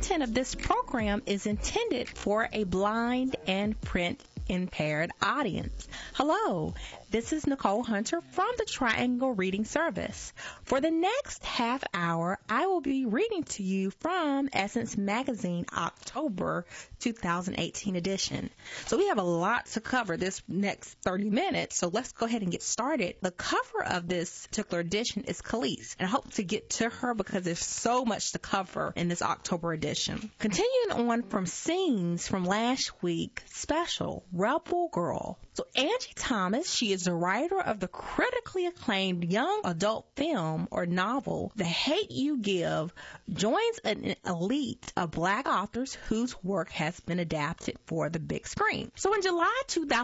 content of this program is intended for a blind and print impaired audience. Hello, this is Nicole Hunter from the Triangle Reading Service. For the next half hour, I will be reading to you from Essence Magazine October 2018 edition. So we have a lot to cover this next 30 minutes, so let's go ahead and get started. The cover of this particular edition is Khalees, and I hope to get to her because there's so much to cover in this October edition. Continuing on from scenes from last week special, Rebel Girl. So Angie Thomas, she is the writer of the critically acclaimed young adult film or novel, The Hate U Give, joins an elite of black authors whose work has been adapted for the big screen. So in July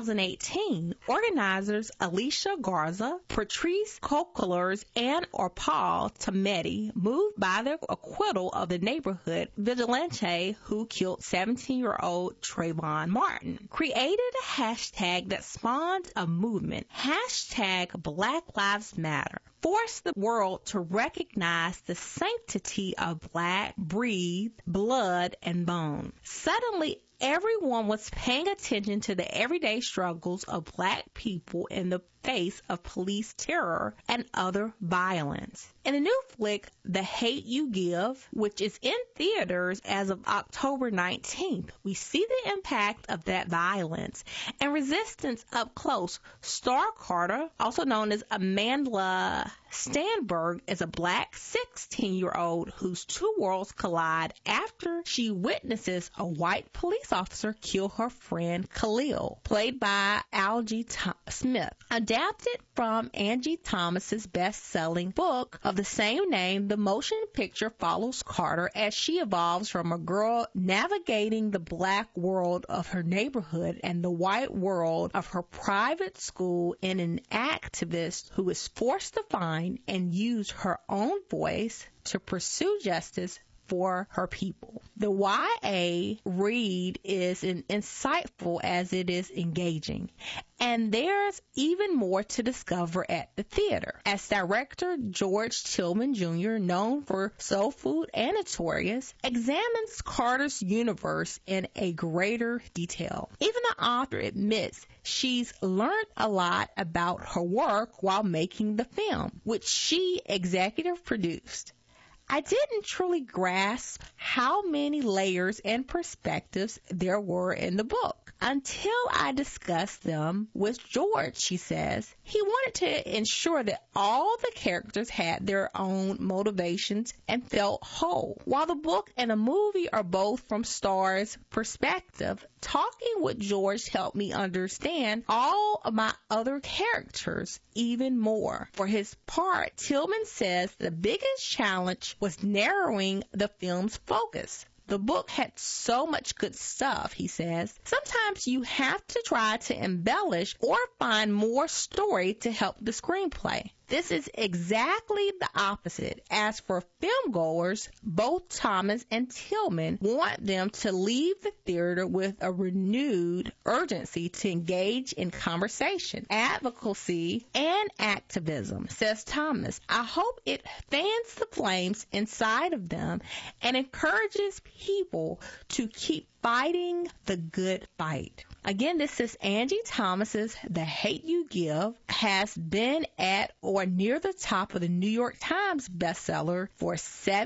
2018, organizers Alicia Garza, Patrice Coquillers, and Paul Tameti, moved by the acquittal of the neighborhood vigilante who killed 17-year-old Trayvon Martin, created a hashtag that spawned a movement, hashtag Black Lives Matter, forced the world to recognize the sanctity of black breathe, blood, and bone. Suddenly, everyone was paying attention to the everyday struggles of black people in the face of police terror and other violence. In the new flick, The Hate U Give, which is in theaters as of October 19th, we see the impact of that violence and resistance up close. Star Carter, also known as Amandla Stenberg, is a black 16-year-old whose two worlds collide after she witnesses a white police officer kill her friend Khalil, played by Algie Smith. Adapted from Angie Thomas's best-selling book of the same name, the motion picture follows Carter as she evolves from a girl navigating the black world of her neighborhood and the white world of her private school in an activist who is forced to find and use her own voice to pursue justice for her people. The YA read is as insightful as it is engaging, and there's even more to discover at the theater. As director George Tillman Jr., known for Soul Food and Notorious, examines Carter's universe in a greater detail. Even the author admits she's learned a lot about her work while making the film, which she executive produced. I didn't truly grasp how many layers and perspectives there were in the book until I discussed them with George, she says. He wanted to ensure that all the characters had their own motivations and felt whole. While the book and the movie are both from Star's perspective, talking with George helped me understand all of my other characters even more. For his part, Tillman says the biggest challenge was narrowing the film's focus. The book had so much good stuff, he says. Sometimes you have to try to embellish or find more story to help the screenplay. This is exactly the opposite. As for filmgoers, both Thomas and Tillman want them to leave the theater with a renewed urgency to engage in conversation, advocacy, and activism, says Thomas. I hope it fans the flames inside of them and encourages people to keep fighting the good fight. Again, this is Angie Thomas's The Hate U Give, has been at or near the top of the New York Times bestseller for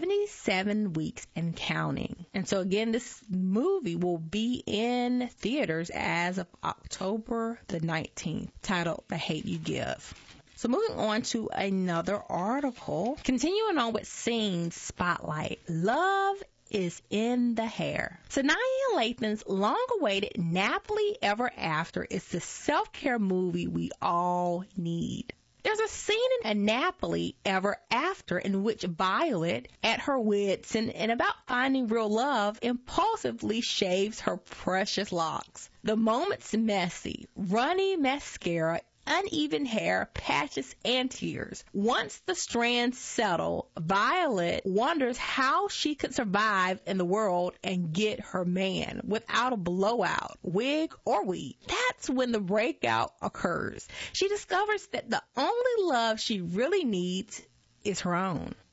77 weeks and counting. And so again, this movie will be in theaters as of October the 19th, titled The Hate U Give. So moving on to another article, continuing on with Scene Spotlight. Love is in the hair. Sanaya Lathan's long-awaited Nappily Ever After is the self-care movie we all need. There's a scene in Nappily Ever After in which Violet, at her wits' end and about finding real love, impulsively shaves her precious locks. The moment's messy, runny mascara, uneven hair, patches, and tears. Once the strands settle, Violet wonders how she could survive in the world and get her man without a blowout, wig, or weave. That's when the breakout occurs. She discovers that the only love she really needs is her own.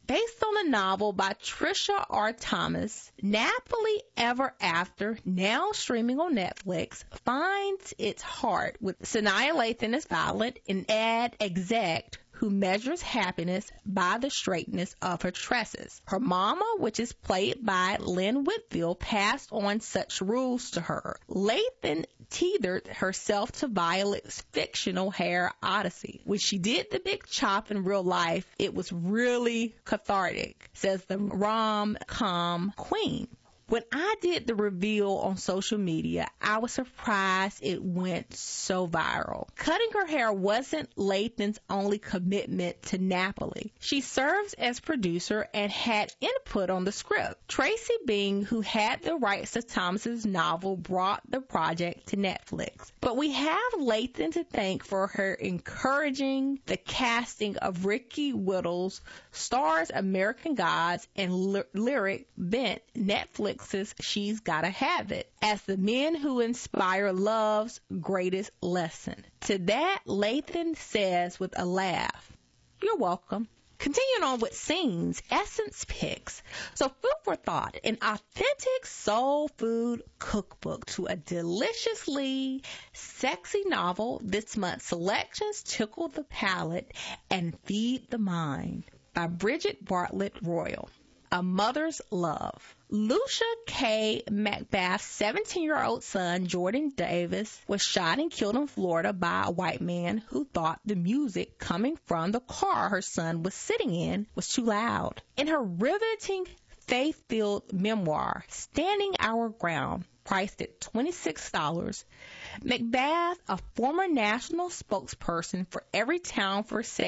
Based on the novel by Trisha R. Thomas, Napoli Ever After, now streaming on Netflix, finds its heart with Sanaa Lathan as Violet, an ad exec who measures happiness by the straightness of her tresses. Her mama, which is played by Lynn Whitfield, passed on such rules to her. Lathan tethered herself to Violet's fictional hair odyssey. When she did the big chop in real life, it was really cathartic, says the rom-com queen. When I did the reveal on social media, I was surprised it went so viral. Cutting her hair wasn't Lathan's only commitment to Napoli. She serves as producer and had input on the script. Tracy Bing, who had the rights to Thomas's novel, brought the project to Netflix. But we have Lathan to thank for her encouraging the casting of Ricky Whittles, stars American Gods, and Lyric Bent, Netflix's She's Gotta Have It, as the men who inspire love's greatest lesson. To that, Lathan says with a laugh, "You're welcome." Continuing on with scenes, Essence picks. So food for thought, an authentic soul food cookbook to a deliciously sexy novel. This month's selections tickle the palate and feed the mind by Bridget Bartlett Royal. A Mother's Love. Lucia K. Macbeth's 17-year-old son, Jordan Davis, was shot and killed in Florida by a white man who thought the music coming from the car her son was sitting in was too loud. In her riveting, faith-filled memoir, Standing Our Ground, priced at $26, Macbeth, a former national spokesperson for Everytown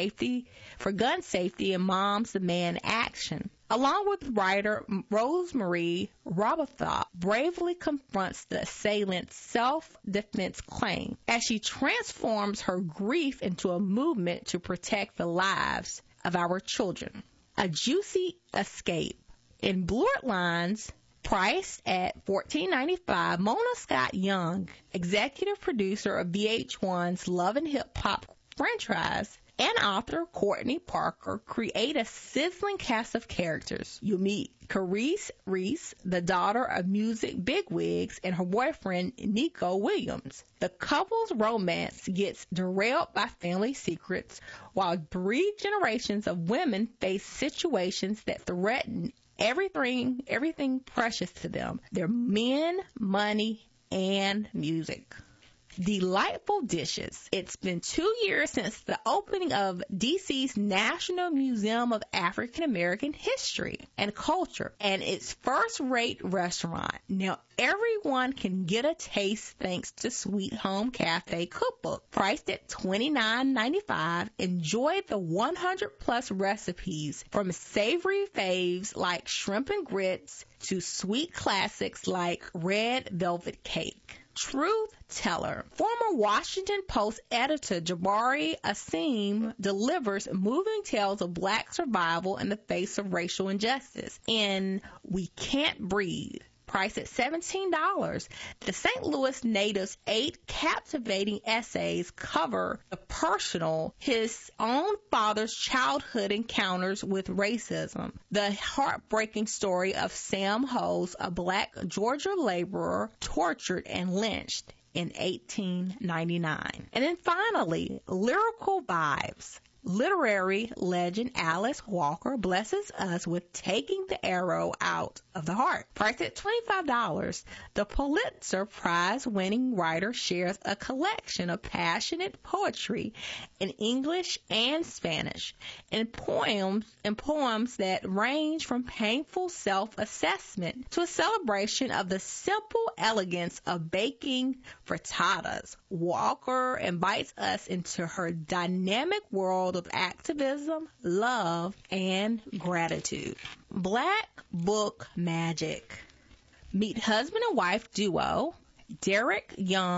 for gun safety and Moms Demand Action, along with writer Rosemary Robothop, bravely confronts the assailant's self-defense claim as she transforms her grief into a movement to protect the lives of our children. A juicy escape. In Blurred Lines, priced at $14.95, Mona Scott Young, executive producer of VH1's Love and Hip Hop franchise, and author Courtney Parker create a sizzling cast of characters. You meet Carice Reese, the daughter of music bigwigs, and her boyfriend Nico Williams. The couple's romance gets derailed by family secrets, while 3 generations of women face situations that threaten everything precious to them: their men, money, and music. Delightful dishes. It's been 2 years since the opening of DC's National Museum of African American History and Culture and its first-rate restaurant. Now everyone can get a taste thanks to Sweet Home Cafe Cookbook. Priced at $29.95, enjoy the 100-plus recipes from savory faves like shrimp and grits to sweet classics like red velvet cake. Truth Teller. Former Washington Post editor Jabari Asim delivers moving tales of black survival in the face of racial injustice in We Can't Breathe. Priced at $17. The St. Louis native's 8 captivating essays cover the personal, his own father's childhood encounters with racism, the heartbreaking story of Sam Hose, a black Georgia laborer tortured and lynched in 1899. And then finally, Lyrical Vibes. Literary legend Alice Walker blesses us with Taking the Arrow Out of the Heart. Priced at $25, the Pulitzer Prize-winning writer shares a collection of passionate poetry in English and Spanish, and poems that range from painful self-assessment to a celebration of the simple elegance of baking frittatas. Walker invites us into her dynamic world of activism, love, and gratitude. Black Book Magic. Meet husband and wife duo Derek Young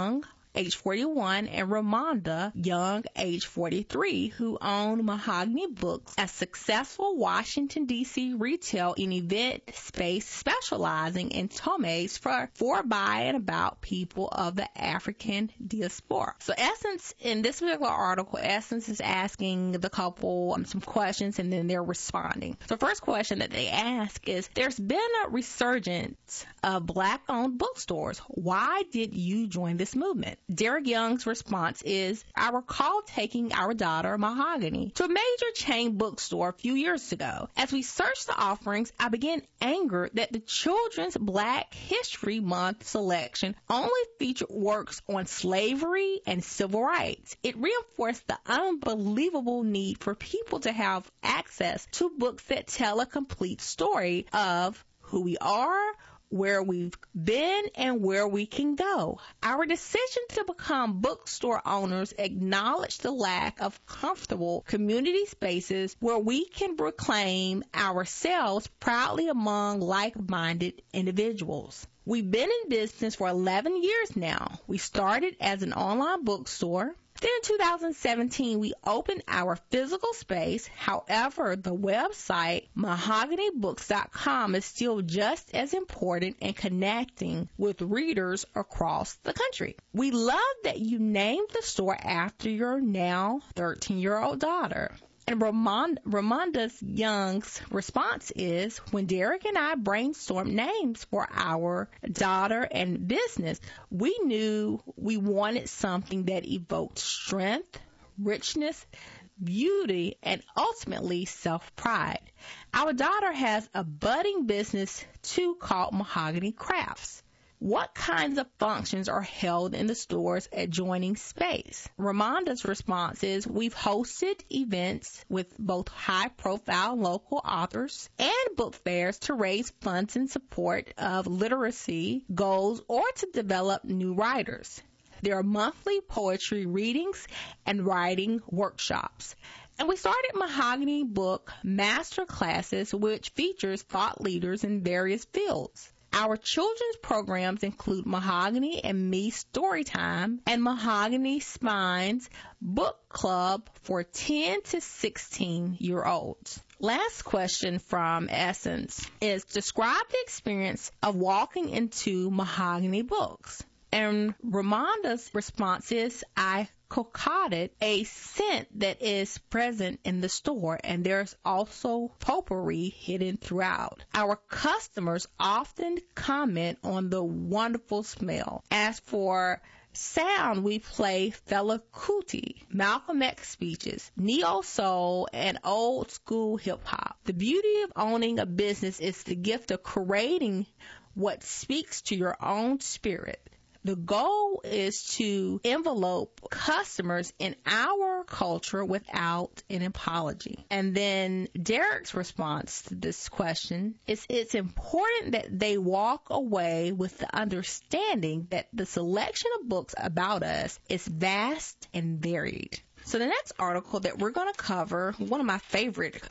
age 41, and Ramonda Young, age 43, who own Mahogany Books, a successful Washington, D.C. retail and event space specializing in tomes for by and about people of the African diaspora. So Essence, in this particular article, Essence is asking the couple some questions, and then they're responding. So first question that they ask is, there's been a resurgence of Black-owned bookstores. Why did you join this movement? Derek Young's response is, I recall taking our daughter, Mahogany, to a major chain bookstore a few years ago. As we searched the offerings, I began angered that the Children's Black History Month selection only featured works on slavery and civil rights. It reinforced the unbelievable need for people to have access to books that tell a complete story of who we are, where we've been, and where we can go. Our decision to become bookstore owners acknowledged the lack of comfortable community spaces where we can proclaim ourselves proudly among like-minded individuals. We've been in business for 11 years now. We started as an online bookstore. Then in 2017, we opened our physical space. However, the website mahoganybooks.com is still just as important in connecting with readers across the country. We love that you named the store after your now 13-year-old daughter. And Ramonda Young's response is, when Derek and I brainstormed names for our daughter and business, we knew we wanted something that evoked strength, richness, beauty, and ultimately self-pride. Our daughter has a budding business too called Mahogany Crafts. What kinds of functions are held in the store's adjoining space? Ramonda's response is, we've hosted events with both high-profile local authors and book fairs to raise funds in support of literacy goals or to develop new writers. There are monthly poetry readings and writing workshops. And we started Mahogany Book Master Classes, which features thought leaders in various fields. Our children's programs include Mahogany and Me Storytime and Mahogany Spine's Book Club for 10 to 16-year-olds. Last question from Essence is, describe the experience of walking into Mahogany Books. And Ramonda's response is, I concocted a scent that is present in the store, and there's also potpourri hidden throughout. Our customers often comment on the wonderful smell. As for sound, we play Fela Kuti, Malcolm X speeches, neo-soul, and old-school hip-hop. The beauty of owning a business is the gift of creating what speaks to your own spirit. The goal is to envelope customers in our culture without an apology. And then Derek's response to this question is, it's important that they walk away with the understanding that the selection of books about us is vast and varied. So the next article that we're going to cover, one of my favorite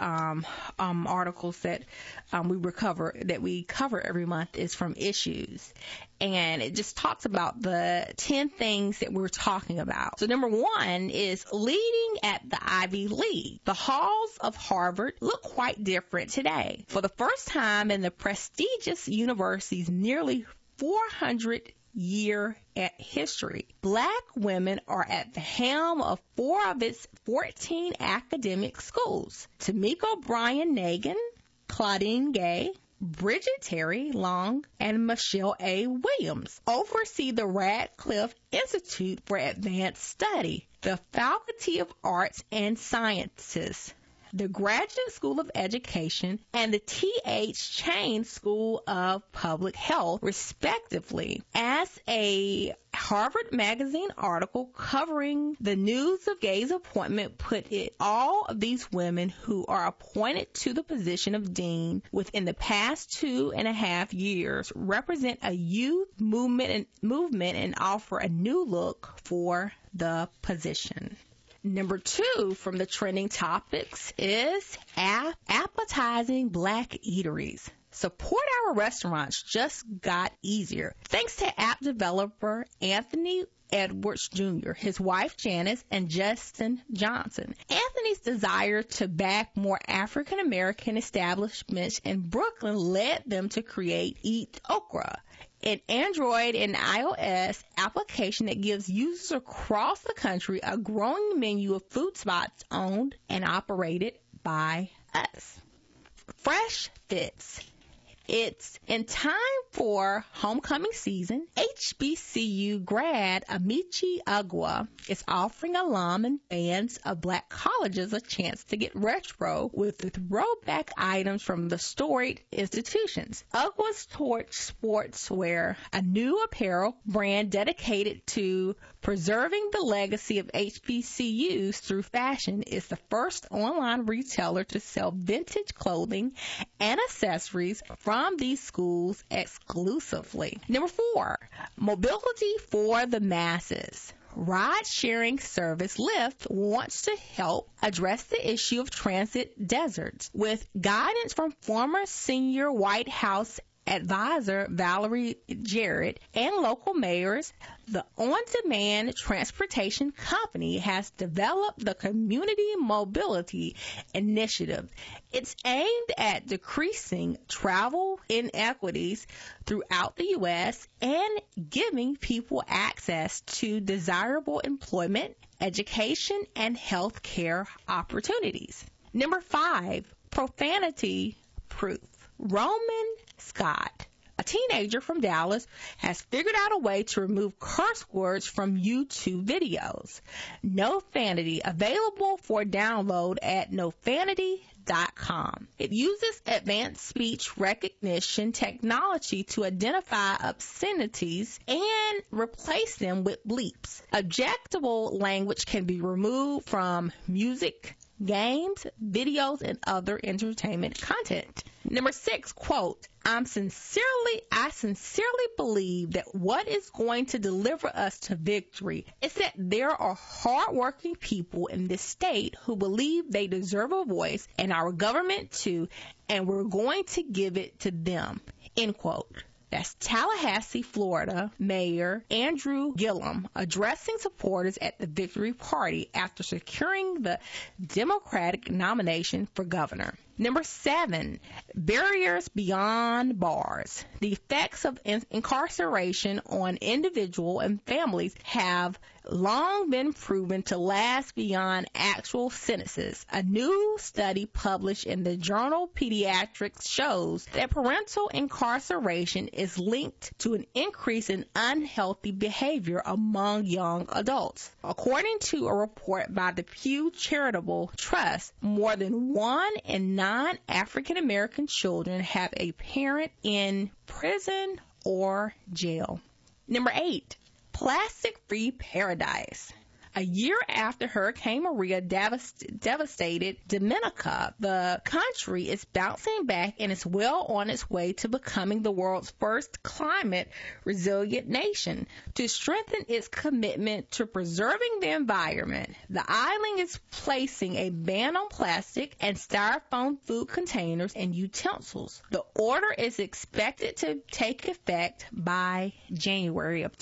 articles that we cover every month, is from Issues. And it just talks about the 10 things that we're talking about. So number 1 is leading at the Ivy League. The halls of Harvard look quite different today. For the first time in the prestigious university's nearly 400-year history, Black women are at the helm of 4 of its 14 academic schools. Tamika O'Brien Nagin, Claudine Gay, Bridget Terry Long, and Michelle A. Williams oversee the Radcliffe Institute for Advanced Study, the Faculty of Arts and Sciences, the Graduate School of Education, and the T.H. Chain School of Public Health, respectively. As a Harvard Magazine article covering the news of Gay's appointment put it, all of these women who are appointed to the position of dean within the past 2.5 years represent a youth movement and offer a new look for the position. Number 2 from the trending topics is appetizing Black eateries. Support our restaurants just got easier. Thanks to app developer Anthony Edwards Jr., his wife Janice, and Justin Johnson. Anthony's desire to back more African American establishments in Brooklyn led them to create Eat Okra, an Android and iOS application that gives users across the country a growing menu of food spots owned and operated by us. Fresh Fits. It's in time for homecoming season. HBCU grad Amici Agua is offering alum and fans of black colleges a chance to get retro with throwback items from the storied institutions. Agua's Torch Sportswear, a new apparel brand dedicated to preserving the legacy of HBCUs through fashion, is the first online retailer to sell vintage clothing and accessories from these schools exclusively. Number 4, mobility for the masses. Ride-sharing service Lyft wants to help address the issue of transit deserts with guidance from former senior White House advisor Valerie Jarrett and local mayors. The on-demand transportation company has developed the Community Mobility Initiative. It's aimed at decreasing travel inequities throughout the U.S. and giving people access to desirable employment, education, and health care opportunities. Number 5, profanity proof. Roman Scott, a teenager from Dallas, has figured out a way to remove curse words from YouTube videos. Nofanity, available for download at nofanity.com. It uses advanced speech recognition technology to identify obscenities and replace them with bleeps. Objectionable language can be removed from music, games, videos, and other entertainment content. Number 6, quote, I sincerely believe that what is going to deliver us to victory is that there are hardworking people in this state who believe they deserve a voice, and our government too, and we're going to give it to them, end quote. That's Tallahassee, Florida, Mayor Andrew Gillum addressing supporters at the Victory Party after securing the Democratic nomination for governor. Number 7, barriers beyond bars. The effects of incarceration on individuals and families have long been proven to last beyond actual sentences. A new study published in the journal Pediatrics shows that parental incarceration is linked to an increase in unhealthy behavior among young adults. According to a report by the Pew Charitable Trust, more than 1 in 9 African American children have a parent in prison or jail. Number 8, plastic-free paradise. A year after Hurricane Maria devastated Dominica, the country is bouncing back and is well on its way to becoming the world's first climate-resilient nation. To strengthen its commitment to preserving the environment, the island is placing a ban on plastic and styrofoam food containers and utensils. The order is expected to take effect by January of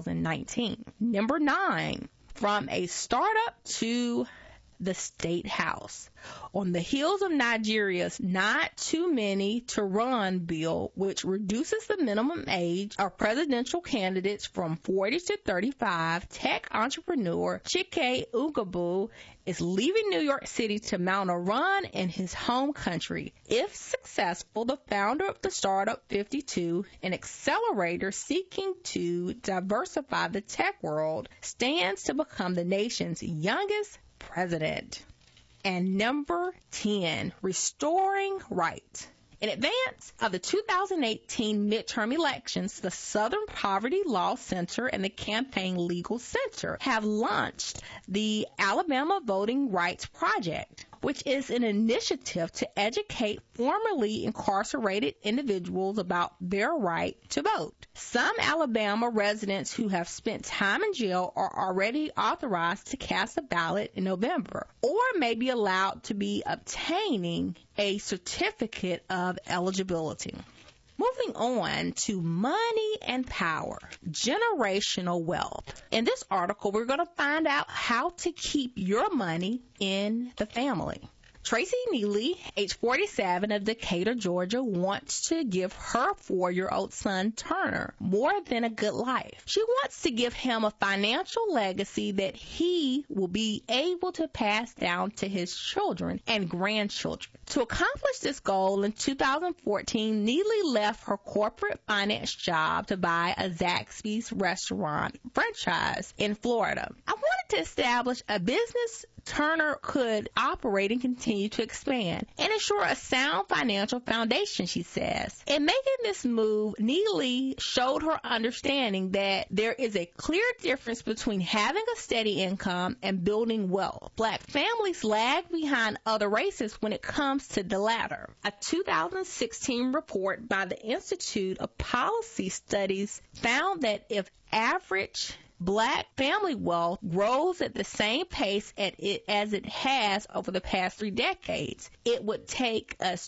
2019. Number 9. From a startup to the State House. On the heels of Nigeria's Not Too Many to Run bill, which reduces the minimum age of presidential candidates from 40 to 35, tech entrepreneur Chike Ugwu is leaving New York City to mount a run in his home country. If successful, the founder of the Startup 52, an accelerator seeking to diversify the tech world, stands to become the nation's youngest president. And number 10, restoring rights. In advance of the 2018 midterm elections, the Southern Poverty Law Center and the Campaign Legal Center have launched the Alabama Voting Rights Project, which is an initiative to educate formerly incarcerated individuals about their right to vote. Some Alabama residents who have spent time in jail are already authorized to cast a ballot in November, or may be allowed to be obtaining a certificate of eligibility. Moving on to money and power, generational wealth. In this article, we're going to find out how to keep your money in the family. Tracy Neely, age 47, of Decatur, Georgia, wants to give her 4-year-old son, Turner, more than a good life. She wants to give him a financial legacy that he will be able to pass down to his children and grandchildren. To accomplish this goal, in 2014, Neely left her corporate finance job to buy a Zaxby's restaurant franchise in Florida. I wanted to establish a business Turner could operate and continue to expand and ensure a sound financial foundation, she says. In making this move, Neely showed her understanding that there is a clear difference between having a steady income and building wealth. Black families lag behind other races when it comes to the latter. A 2016 report by the Institute of Policy Studies found that if average Black family wealth grows at the same pace as it has over the past 3 decades, it would take us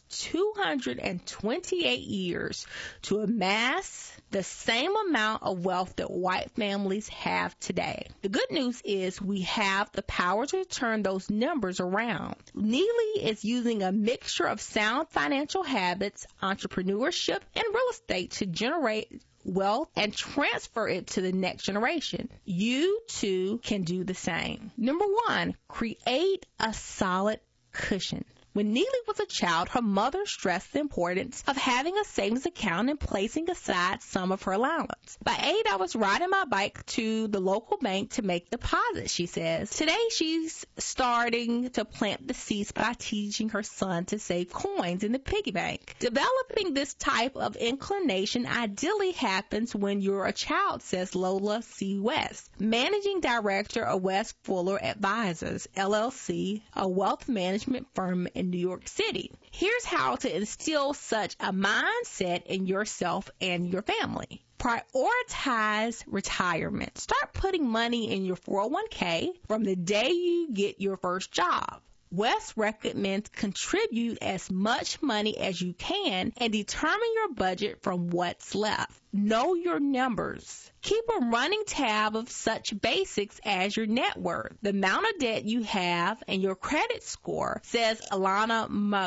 228 years to amass the same amount of wealth that white families have today. The good news is we have the power to turn those numbers around. Neely is using a mixture of sound financial habits, entrepreneurship, and real estate to generate wealth and transfer it to the next generation. You too can do the same. Number 1, create a solid cushion. When Neely was a child, her mother stressed the importance of having a savings account and placing aside some of her allowance. By 8, I was riding my bike to the local bank to make deposits, she says. Today, she's starting to plant the seeds by teaching her son to save coins in the piggy bank. Developing this type of inclination ideally happens when you're a child, says Lola C. West, managing director of West Fuller Advisors, LLC, a wealth management firm in New York City. Here's how to instill such a mindset in yourself and your family. Prioritize retirement. Start putting money in your 401k from the day you get your first job. West recommends contribute as much money as you can and determine your budget from what's left. Know your numbers. Keep a running tab of such basics as your net worth, the amount of debt you have, and your credit score, says Alana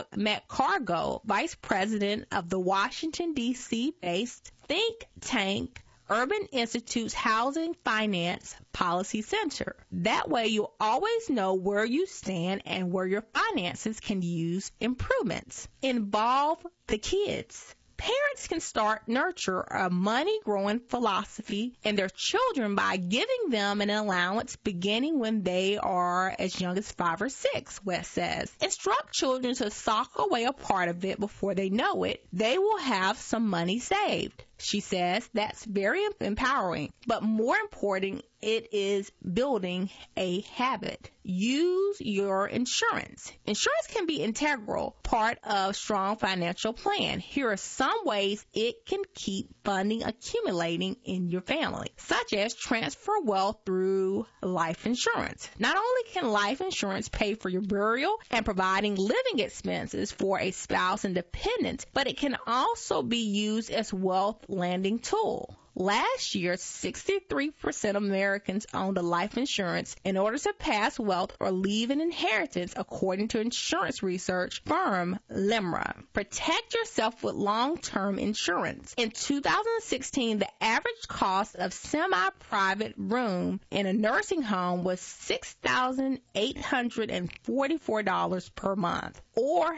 McCargo, Vice President of the Washington, D.C.-based think tank Urban Institute's Housing Finance Policy Center. That way you'll always know where you stand and where your finances can use improvements. Involve the kids. Parents can start nurture a money-growing philosophy in their children by giving them an allowance beginning when they are as young as 5 or 6, West says. Instruct children to sock away a part of it before they know it. They will have some money saved. She says that's very empowering, but more important, it is building a habit. Use your insurance. Insurance can be an integral part of strong financial plan. Here are some ways it can keep funding accumulating in your family, such as transfer wealth through life insurance. Not only can life insurance pay for your burial and providing living expenses for a spouse and dependents, but it can also be used as wealth landing tool. Last year, 63% of Americans owned a life insurance in order to pass wealth or leave an inheritance, according to insurance research firm LIMRA. Protect yourself with long-term insurance. In 2016, the average cost of semi-private room in a nursing home was $6,844 per month, or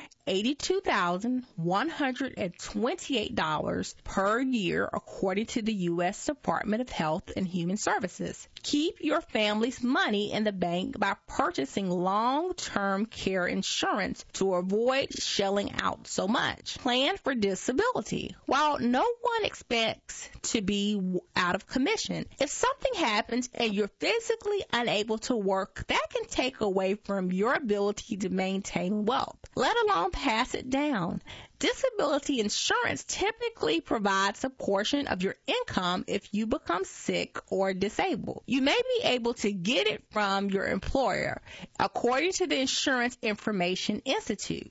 $82,128 per year, according to the U.S. Department of Health and Human Services. Keep your family's money in the bank by purchasing long-term care insurance to avoid shelling out so much. Plan for disability. While no one expects to be out of commission, if something happens and you're physically unable to work, that can take away from your ability to maintain wealth, let alone pass it down. Disability insurance typically provides a portion of your income if you become sick or disabled. You may be able to get it from your employer, according to the Insurance Information Institute. Boost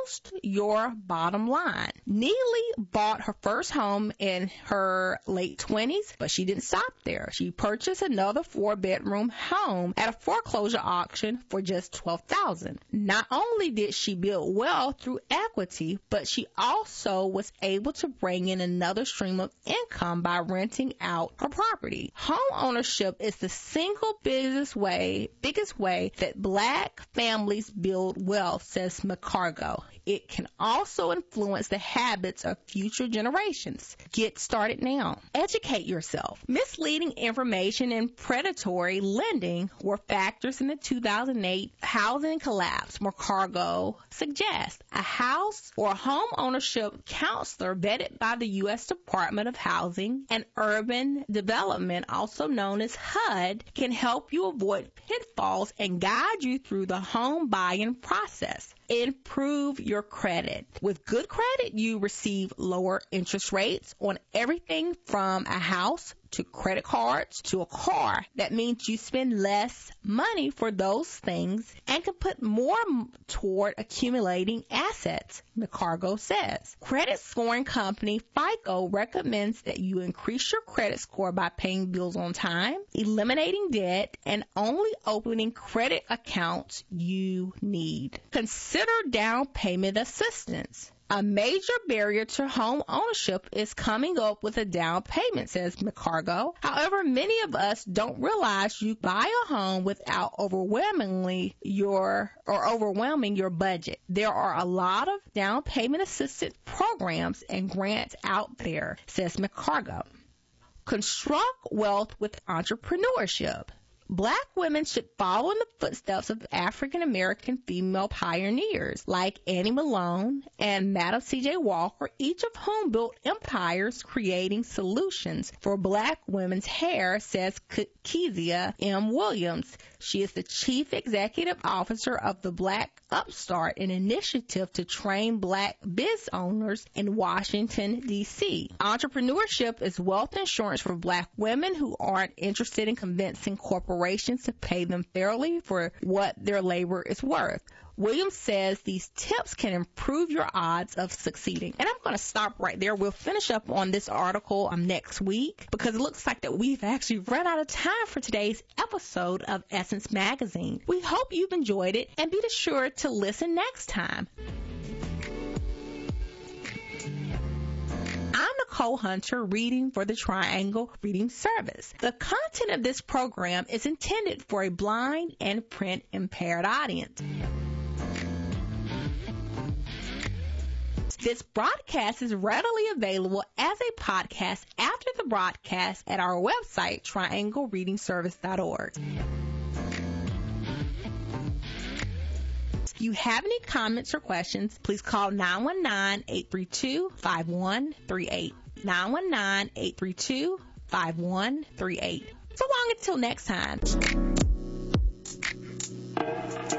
boost your bottom line. Neely bought her first home in her late 20s, but she didn't stop there. She purchased another 4-bedroom home at a foreclosure auction for just $12,000. Not only did she build wealth through equity, but she also was able to bring in another stream of income by renting out her property. Home ownership is the single biggest way that Black families build wealth, says McCargo. It can also influence the habits of future generations. Get started now. Educate yourself. Misleading information and predatory lending were factors in the 2008 housing collapse. McCargo suggests a house or home ownership counselor vetted by the U.S. Department of Housing and Urban Development, also known as HUD, can help you avoid pitfalls and guide you through the home buying process. Improve your credit. With good credit, you receive lower interest rates on everything from a house to credit cards to a car. That means you spend less money for those things and can put more toward accumulating assets, McCargo says. Credit scoring company FICO recommends that you increase your credit score by paying bills on time, eliminating debt, and only opening credit accounts you need. Consider down payment assistance. A major barrier to home ownership is coming up with a down payment, says McCargo. However, many of us don't realize you buy a home without overwhelming your budget. There are a lot of down payment assistance programs and grants out there, says McCargo. Construct wealth with entrepreneurship. Black women should follow in the footsteps of African American female pioneers like Annie Malone and Madam C.J. Walker, each of whom built empires creating solutions for Black women's hair, says Kezia M. Williams. She is the chief executive officer of the Black Upstart, an initiative to train Black biz owners in Washington, D.C. Entrepreneurship is wealth insurance for Black women who aren't interested in convincing corporations to pay them fairly for what their labor is worth. Williams says these tips can improve your odds of succeeding. And I'm going to stop right there. We'll finish up on this article next week because it looks like that we've actually run out of time for today's episode of Essence Magazine. We hope you've enjoyed it and be sure to listen next time. I'm Nicole Hunter, reading for the Triangle Reading Service. The content of this program is intended for a blind and print impaired audience. This broadcast is readily available as a podcast after the broadcast at our website, trianglereadingservice.org. If you have any comments or questions, please call 919-832-5138. 919-832-5138. So long until next time.